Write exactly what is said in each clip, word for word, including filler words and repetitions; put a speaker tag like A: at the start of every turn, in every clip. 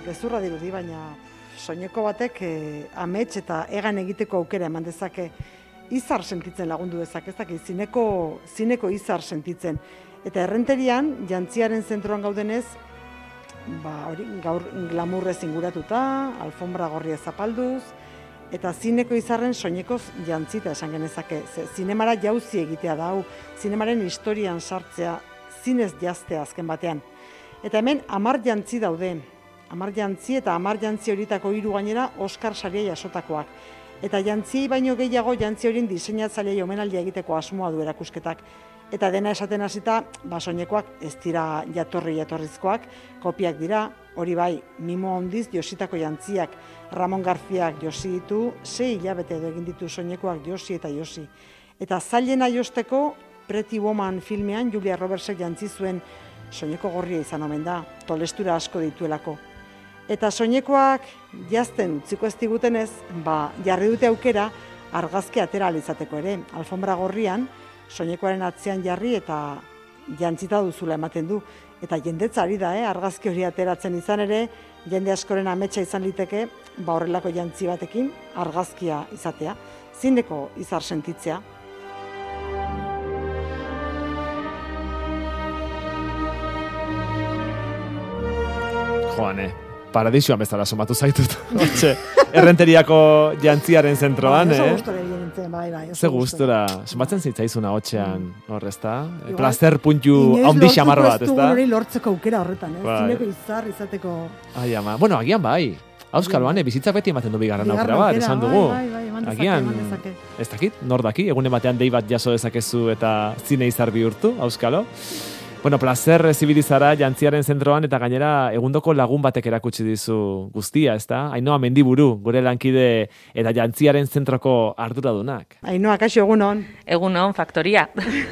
A: gezurra dirudi, baina soineko batek eh, amets eta egan egiteko aukera eman dezake izar sentitzen lagundu dezake, ez dakit, zineko, zineko izar sentitzen. Eta errenterian, jantziaren zentroan gaudenez, ba, hori, gaur glamurrez inguratuta, alfombra gorria zapalduz, eta zineko izarren soinekoz jantzita esan genezake. Ze, zinemara jauzi egitea da, hau, zinemaren historian sartzea, zinez jaztea azken batean. Eta hemen hamar jantzi daude, hamar jantzi eta hamar jantzi horietako hiru gainera Oscar saria jasotakoak. Eta jantziei baino gehiago jantzi horien diseinatzaileei omenaldia egiteko asmoa du erakusketak. Eta dena esaten hasita, ba soinekoak ez dira jatorri jatorrizkoak, kopiak dira, hori bai, mimo handiz jositako jantziak. Ramon Garziak josi ditu, sei hilabete edo egin ditu soinekoak josi eta josi. Eta zailena josteko, Pretty Woman filmean Julia Robertsek jantzi zuen soineko gorria izan omen da, tolestura asko dituelako. Eta soinekoak jazten utziko ez digutenez, ba, jarri dute aukera argazki atera alizateko ere. Alfombra gorrian, soinekoaren atzean jarri eta jantzita duzula ematen du. Eta jendetza ari da, eh? Argazki hori ateratzen izan ere, jende askoren ametsa izan liteke, ba horrelako jantzi batekin argazkia izatea. Zineko izar sentitzea.
B: Joane, paradisuan bezala somatu zaitut. Hortxe, errenteriako jantziaren zentroan,
A: ba,
B: eh?
A: Oso gustora egin nintzen, bai, bai.
B: Ze gustura. Somatzen zitzaizuna hotxean, hor, ezta? Plazer puntu haundi xamarro bat, ezta?
A: Inoiz lortuko ez dugu lortzeko aukera horretan, eh?
B: Bai.
A: Zineko izar izateko...
B: Ai, ama. Bueno, agian bai. Auskaloan, eh, bizitzak beti ematen du bigarren aukera bat, esan dugu.
A: Bai, bai, eman dezake,
B: Agian,
A: eman dezake.
B: ez dakit, nor daki, egunen batean dei bat jaso dezakezu eta zine izar bihurtu, auskalo. Bueno, placer zibilizara jantziaren zentroan eta gainera egundoko lagun batek erakutsi dizu guztia, ezta? Ainhoa Mendiburu, gure lankide eta jantziaren zentroko arduradunak.
A: Ainhoa, kaixo egunon.
C: Egunon, faktoria.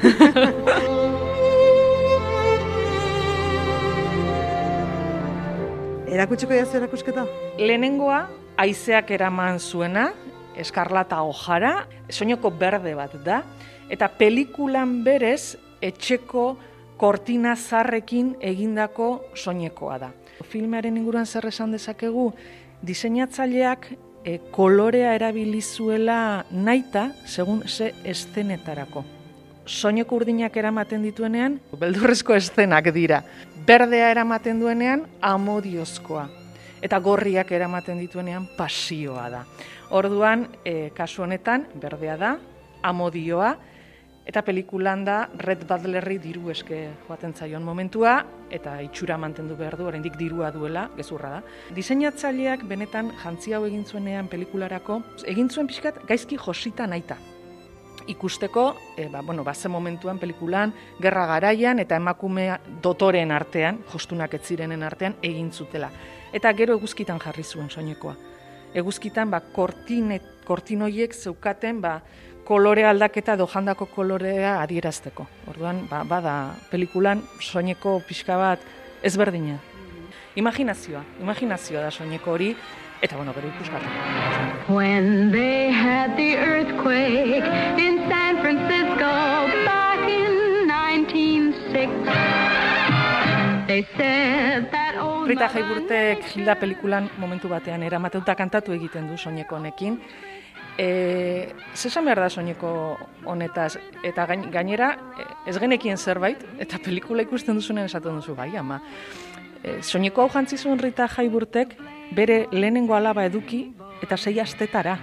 A: Erakutsiko jazu erakusketa?
C: Lehenengoa, haizeak eraman zuena, eskarlata ojara, soineko berde bat da, eta pelikulan berez etxeko kortina zarrekin egindako soinekoa da. Filmearen inguruan zer esan dezakegu, diseinatzaileak e, kolorea erabilizuela naita, segun ze eszenetarako. Soineko urdinak eramaten dituenean, beldurrezko eszenak dira. Berdea eramaten duenean, amodiozkoa. Eta gorriak eramaten dituenean, pasioa da. Orduan, e, kasu honetan, berdea da, amodioa, eta pelikulan da Red Butlerri diru eske joaten zaion momentua, eta itxura mantendu behar du, oraindik dirua duela, gezurra da. Diseinatzaileak benetan jantzi hau egin zuenean pelikularako, egin zuen pixkat gaizki josita naita. Ikusteko, e, ba, bueno, ba, ze momentuan pelikulan, gerra garaian eta emakume dotoren artean, jostunak ez zirenen artean, egin zutela. Eta gero eguzkitan jarri zuen soinekoa. Eguzkitan, ba, kortine, kortinoiek zeukaten, ba, kolore aldaketa edo jandako kolorea adierazteko. Orduan, ba, bada pelikulan soineko pixka bat ezberdina. Imaginazioa, imaginazioa da soineko hori, eta bueno, gero ikusgarri.
D: When they had the earthquake in San Francisco back in nineteen oh six, they said that old
C: Rita Hayworthek Hilda pelikulan momentu batean eramateuta kantatu egiten du soineko honekin. E, zesan behar da soineko honetaz, eta gainera ez genekien zerbait, eta pelikula ikusten duzunen esaten duzu, bai, ama. E, soineko hau jantzi zuen Rita Hayworthek bere lehenengo alaba eduki eta sei astetara.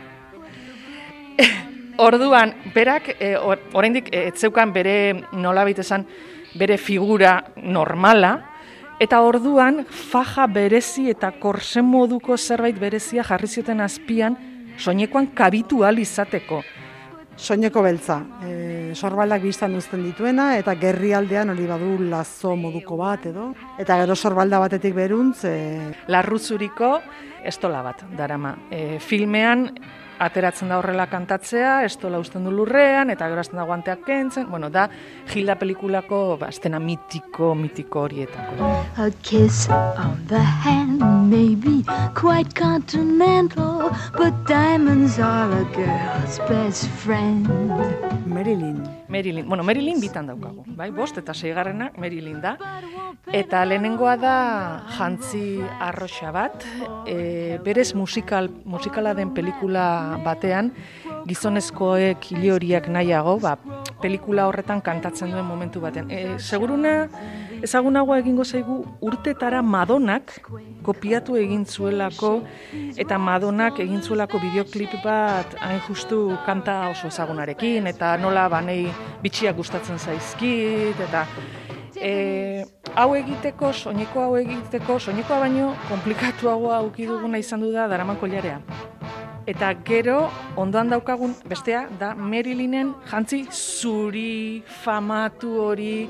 C: Orduan, berak, e, or, oraindik ez zeukan bere nolabait esan, bere figura normala, eta orduan faja berezi eta korsen moduko zerbait berezia jarri zioten azpian, soinekoan kabitu ahal izateko.
A: Soineko beltza, e, sorbaldak biztan uzten dituena, eta gerrialdean hori badu lazo moduko bat edo. Eta gero sorbalda batetik beruntz... E...
C: Larruzuriko estola bat darama. E, filmean ateratzen da horrela kantatzea, estola uzten du lurrean, eta gero azten da guanteak kentzen. Bueno, da Hilda pelikulako ba, estena mitiko, mitiko horietako.
D: A kiss on the hand may be quite continental, but diamonds are a girl's best friend.
A: Marilyn.
C: Marilyn, bueno, Marilyn bitan daukagu, bai? Bost eta seigarrenak Marilyn da. Eta lehenengoa da jantzi arroxa bat, e, berez musikal, musikala den pelikula batean, gizonezkoek ilehoriak nahiago, ba, pelikula horretan kantatzen duen momentu batean. E, seguruna ezagunagoa egingo zaigu urtetara Madonak kopiatu egin zuelako, eta Madonak egin zuelako bideoklip bat hain justu kanta oso ezagunarekin, eta nola banei bitxiak gustatzen zaizkit, eta E, hau egiteko, soineko hau egiteko, soinekoa baino komplikatuagoa auki duguna izan du da daraman koilarea. Eta gero, ondoan daukagun, bestea, da Marilynen jantzi zuri, famatu hori.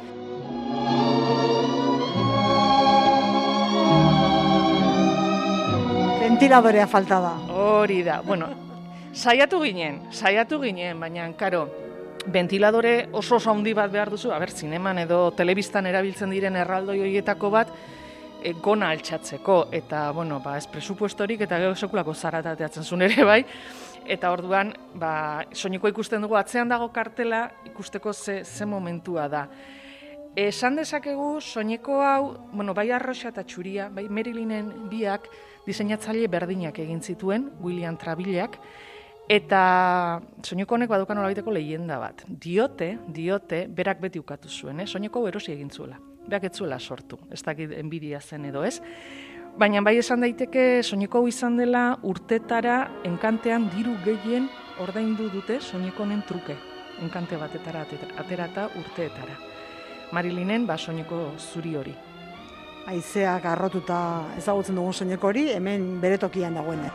A: Ventiladorea falta da.
C: Hori da, bueno, saiatu ginen, saiatu ginen, baina, karo, ventiladore oso oso handi bat behar duzu, aber, zineman edo telebistan erabiltzen diren erraldoi horietako bat, e, gona altxatzeko, eta, bueno, ba, ez presupuestorik, eta gero sekulako zaratateatzen zuen ere bai, eta orduan, ba, soineko ikusten dugu, atzean dago kartela, ikusteko ze, ze momentua da. Esan dezakegu, soineko hau, bueno, bai arroxa eta txuria, bai Marilynen biak, diseinatzaile berdinak egin zituen, William Travillak, eta soineko honek badukan nolabiteko leyenda bat. Diote, diote, berak beti ukatu zuen, eh? Soineko erosi egin zuela. Berak ez zuela sortu, ez dakit enbidia zen edo ez. Baina bai esan daiteke soineko izan dela urtetara enkantean diru gehien ordaindu dute soineko honen truke. Enkante batetara aterata urteetara. Marilynen ba soineko zuri hori.
A: Haizeak arrotuta ezagutzen dugun soineko hori, hemen bere tokian dagoen.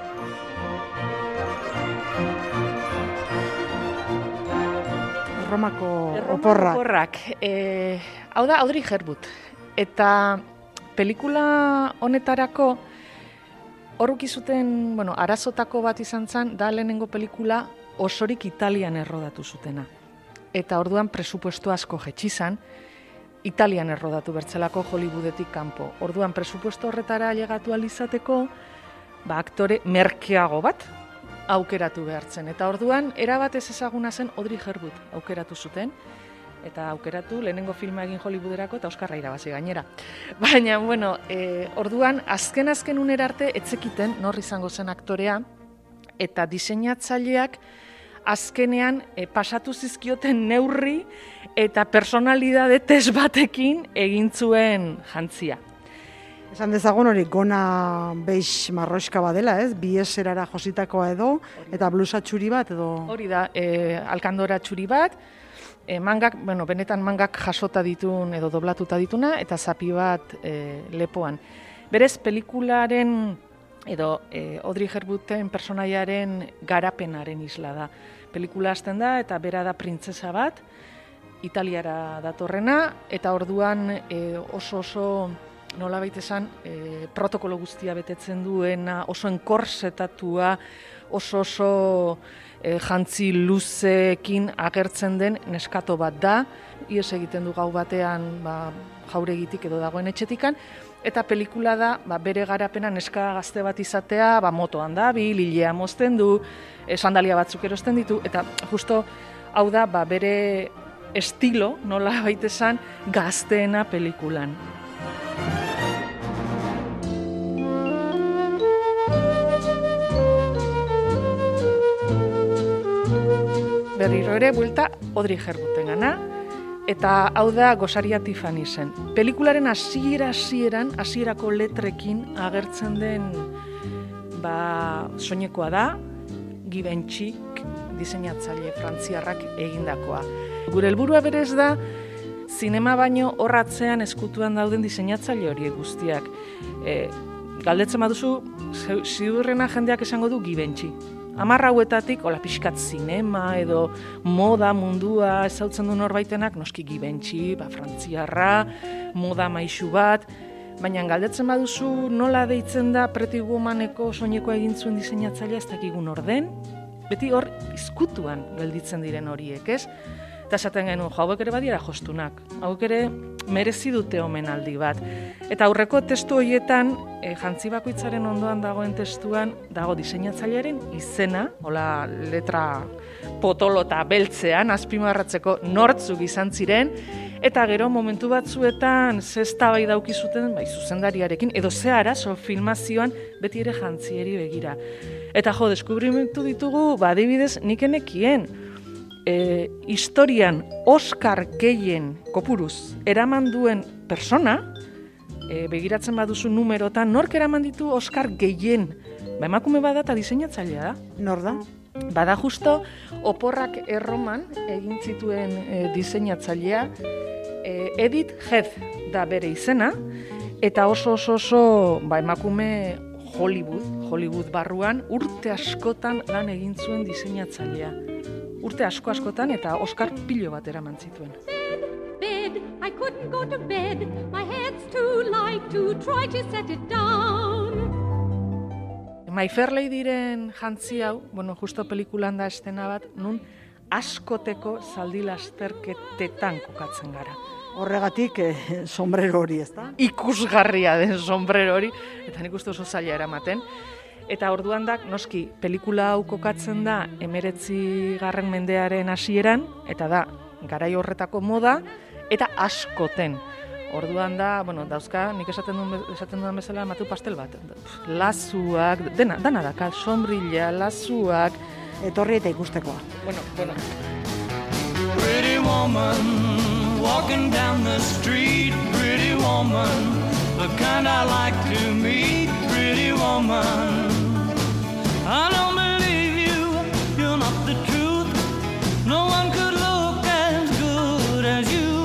A: Erromako oporrak.
C: Oporrak. E, hau da, Audrey Hepburn. Eta pelikula honetarako horruki zuten, bueno, arazotako bat izan zen, da lehenengo pelikula osorik Italian errodatu zutena. Eta orduan presupuesto asko jetxizan, Italian errodatu bertzelako Hollywoodetik kanpo. Orduan presupuesto horretara ailegatu alizateko, ba, aktore merkeago bat, aukeratu behartzen. Eta orduan, erabat ez ezaguna zen Audrey Hepburn aukeratu zuten, eta aukeratu lehenengo filma egin Hollywooderako eta Oskarra irabazi gainera. Baina, bueno, e, orduan, azken-azken unera arte etzekiten nor izango zen aktorea, eta diseinatzaileak azkenean e, pasatu zizkioten neurri eta personalidade test batekin egin zuen jantzia.
A: Esan dezagun hori gona beix marroixka badela, ez? Bi eserara jositakoa edo, eta blusa txuri bat edo...
C: Hori da, e, alkandora txuri bat, e, mangak, bueno, benetan mangak jasota ditun edo doblatuta dituna, eta zapi bat e, lepoan. Berez, pelikularen edo e, Audrey Hepburnen personaiaren garapenaren isla da. Pelikula hasten da, eta bera da printzesa bat, Italiara datorrena, eta orduan e, oso oso... nola baita esan, e, protokolo guztia betetzen duena, oso enkorsetatua, oso oso e, jantzi luzeekin agertzen den neskato bat da, ihes egiten du gau batean ba, jauregitik edo dagoen etxetikan, eta pelikula da ba, bere garapena neska gazte bat izatea, ba, motoan da, bi, lilea mozten du, e, sandalia batzuk erosten ditu, eta justo hau da ba, bere estilo, nola baita esan, gazteena pelikulan. Berriro ere, buelta Audrey Hepburngana, eta hau da Gosaria Tiffanysen. Pelikularen hasiera hasieran, hasierako letrekin agertzen den ba, soinekoa da, Givenchyk diseinatzaile frantziarrak egindakoa. Gure helburua berez da, zinema baino horratzean eskutuan dauden diseinatzaile horiek guztiak. E, galdetzen baduzu, ziurrena jendeak esango du Givenchy. Hamar hauetatik, hola pixkat zinema edo moda mundua ezautzen du norbaitenak, noski Givenchy, ba, frantziarra, moda maixu bat, baina galdetzen baduzu nola deitzen da Pretty Womaneko soinekoa egin zuen diseinatzailea ez dakigun orden, beti hor izkutuan gelditzen diren horiek, ez? Eta esaten genuen, jo, hauek ere badiera jostunak, hauek ere merezi dute omenaldi bat. Eta aurreko testu horietan, e, jantzi bakoitzaren ondoan dagoen testuan, dago diseinatzailearen izena, hola letra potolo eta beltzean, azpimarratzeko nortzuk izan ziren, Eta gero momentu batzuetan ze eztabaida dauki zuten bai zuzendariarekin edo ze arazo filmazioan beti ere jantzieri begira. Eta jo, deskubrimentu ditugu, ba adibidez, nik enekien e, historian Oscar gehien kopuruz eraman duen persona, e, begiratzen baduzu numerotan, nork eraman ditu Oscar gehien? Ba emakume bada eta diseinatzailea da.
A: Nor da?
C: Bada justo Oporrak Erroman egin zituen e, diseinatzailea, e, Edith Head da bere izena, eta oso oso oso ba, emakume Hollywood, Hollywood barruan urte askotan lan egin zuen diseinatzailea. Urte asko askotan eta Oscar pilo bat eraman zituen.
E: Bed, I couldn't go to bed, my head's too light to try to set it down.
C: My Fair Ladyren jantzi hau, bueno, justo pelikulan da estena bat, nun askoteko zaldi lasterketetan kokatzen gara.
A: Horregatik eh, sombrero hori, ezta?
C: Ikusgarria den sombrero hori, eta nik uste oso zaila eramaten. Eta orduan da, noski, pelikula hau kokatzen da emeretzi garren mendearen hasieran, eta da, garai horretako moda, eta askoten. Orduan da, bueno, dauzka, nik esaten duen, esaten duen bezala, matu pastel bat. Lazuak, dena, dana daka, sombrilla, lazuak.
A: Etorri eta ikustekoa.
C: Bueno, bueno.
F: Pretty woman, walking down the street, pretty woman, the kind I like to meet, pretty woman. I don't believe you, you're not the truth, no one could look as good as you.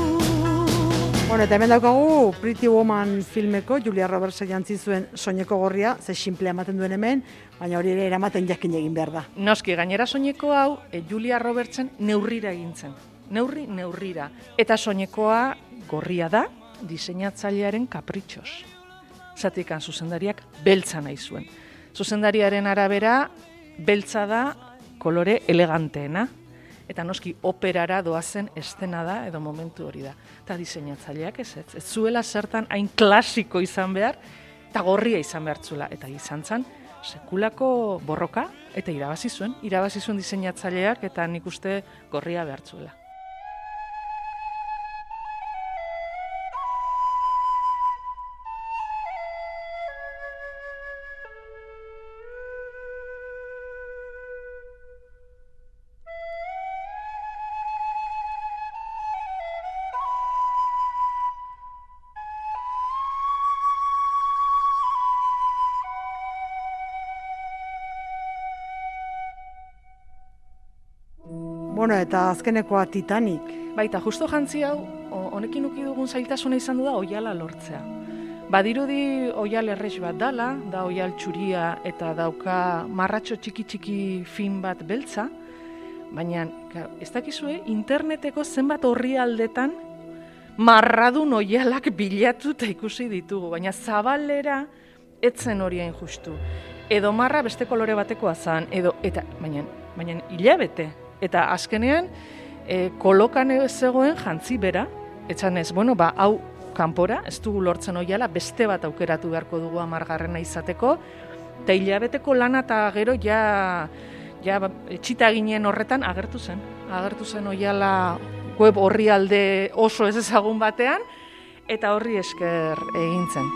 A: Bueno, eta hemen daukagu Pretty Woman filmeko Julia Roberts jantzi zuen soineko gorria, ze simple ematen duen hemen, baina hori ere eramaten jakin egin behar da.
C: Noski, gainera soineko hau e, Julia Robertsen neurrira egintzen. Neurri, neurrira. Eta soinekoa gorria da, diseinatzailearen kapritxos. Zatikan zuzendariak beltza nahi zuen. Zuzendariaren arabera, beltza da kolore eleganteena. Eta noski operara doazen estena da edo momentu hori da. Eta diseinatzaileak ez ez. Ez zuela zertan hain klasiko izan behar, eta gorria izan behartzula. Eta izan zen sekulako borroka, eta irabazi zuen. Irabazi zuen diseinatzaileak, eta nik uste gorria behartzuela.
A: Bueno, eta azkenekoa Titanic.
C: Baita, justo jantzi hau, honekin uki dugun zailtasuna izan du da oiala lortzea. Badirudi oial errex bat dala, da oial txuria eta dauka marratxo txiki-txiki fin bat beltza, baina ez dakizue interneteko zenbat orrialdetan marradun oialak bilatu eta ikusi ditugu, baina zabalera etzen horien justu. Edo marra beste kolore batekoa zan, edo, eta, baina, baina hilabete. Eta azkenean, e, kolokan zegoen jantzi bera, etxanez, bueno, ba, hau kanpora, ez dugu lortzen oiala, beste bat aukeratu beharko dugu amargarrena izateko, eta hilabeteko lana eta gero ja, ja etxita ginen horretan agertu zen. Agertu zen oiala web orrialde oso ez ezagun batean, eta horri esker egin zen.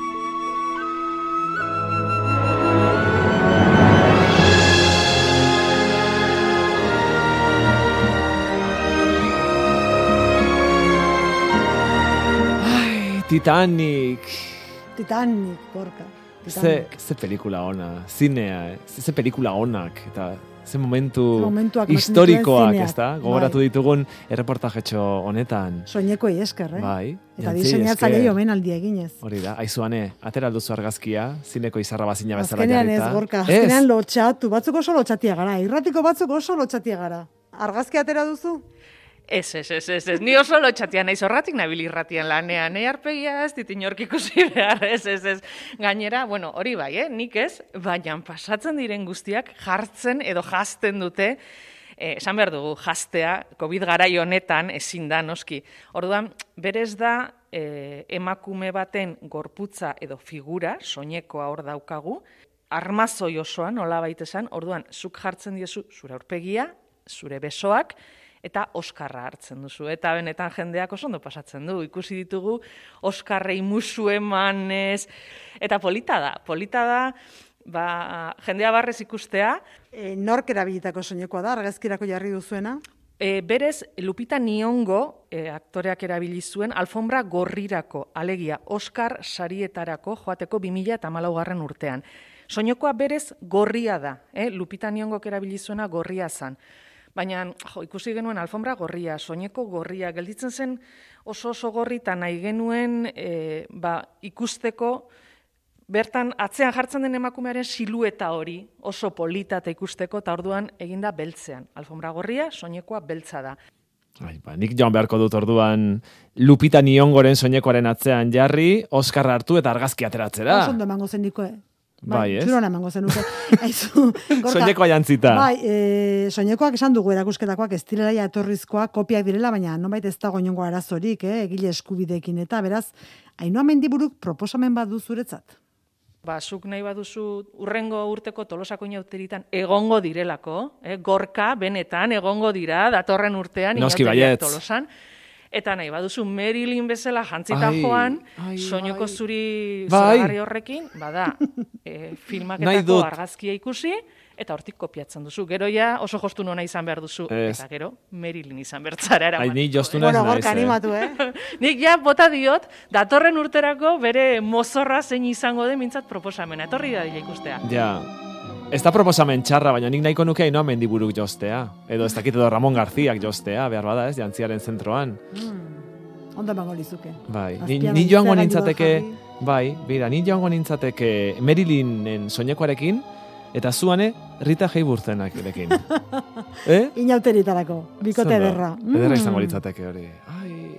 B: Titanic.
A: Titanic, Gorka.
B: Ze, ze pelikula ona, zinea, eh? ze, ze pelikula onak, eta ze momentu
A: Momentuak
B: historikoak,
A: zineak,
B: ezta? Gogoratu
A: bai.
B: ditugun erreportajetxo honetan.
A: Soinekoi esker, eh?
B: Bai.
A: Eta
B: jantzi
A: diseinatzailei
B: esker.
A: omenaldia eginez.
B: Hori da, aizuane, atera alduzu argazkia, zineko izarra bazina bezala
A: Azkenean ez,
B: jarrita.
A: Gorka, azkenean lotxatu, batzuk oso lotxatia gara, irratiko batzuk oso lotxatia gara. Argazki atera duzu?
C: Ez, ez, ez, ez, ez, ni oso lotxatia naiz horratik nabil irratian lanean, nahi arpegia ez dit inork ikusi behar, ez, ez, ez. Gainera, bueno, hori bai, eh, nik ez, baina pasatzen diren guztiak jartzen edo jazten dute, eh, esan behar dugu, jaztea, COVID garai honetan ezin da, noski. Orduan, berez da, eh, emakume baten gorputza edo figura, soinekoa hor daukagu, armazoi osoan, nola baita esan, orduan, zuk jartzen diezu zure aurpegia, zure besoak, eta Oskarra hartzen duzu. Eta benetan jendeak oso ondo pasatzen du. Ikusi ditugu Oskarrei musu emanez, eta polita da, polita da, ba, jendea barrez ikustea.
A: E, nork erabilitako soinekoa da, argazkirako jarri duzuena?
C: E, berez, Lupita Nyong'o e, aktoreak erabili zuen alfombra gorrirako, alegia Oscar sarietarako joateko bi mila hamalaugarren urtean. Soinekoa berez gorria da, eh? Lupita Nyong'ok erabili zuena gorria zan. Baina jo, ikusi genuen alfombra gorria, soineko gorria, gelditzen zen oso oso gorri eta nahi genuen e, ba, ikusteko, bertan atzean jartzen den emakumearen silueta hori oso polita eta ikusteko, eta orduan eginda beltzean. Alfombra gorria, soinekoa beltza da.
B: Ai, ba, nik joan beharko dut orduan Lupita Nyong'oren soinekoaren atzean jarri, Oskarra hartu eta argazki ateratzera.
A: Oso ondo emango zen niko, eh?
B: Bai, ez?
A: Txurona emango zen nuke.
B: Soinekoa jantzita.
A: Bai, e, soinekoak esan dugu erakusketakoak ez direla jatorrizkoak kopiak direla, baina nonbait ez dago inongo arazorik, eh? Egile eskubideekin eta beraz, Ainhoa Mendiburuk proposamen bat du zuretzat.
C: Ba, zuk nahi baduzu urrengo urteko Tolosako inauteritan egongo direlako, eh? Gorka, benetan, egongo dira, datorren urtean inauteriak Tolosan. Eta nahi baduzu Marilyn bezala jantzita ai, joan, ai, soinuko ai. Zuri zoragarri horrekin, bada, e, filmaketako argazkia ikusi, eta hortik kopiatzen duzu. Gero ja oso jostun ona izan behar duzu, es. Eta gero Marilyn izan bertzara eraman.
B: Ai, ni jostuna ez
A: bueno, naiz, animatu, eh?
C: Nik ja bota diot, datorren urterako bere mozorra zein izango den mintzat proposamena. Etorri da dira ikustea.
B: Ja. Ez da proposamen txarra, baina nik nahiko nuke Ainhoa Mendiburuk jostea. Edo ez dakit edo Ramon Garziak jostea, behar bada ez, jantziaren zentroan.
A: Mm. Ondo emango lizuke.
B: Bai, ni, ni joango nintzateke, bai, bera, ni joango nintzateke Marilynen soinekoarekin, eta zuane Rita Hayworthenarekin. eh?
A: Inauteritarako, bikote ederra.
B: Mm. Ederra izango litzateke hori. Ai,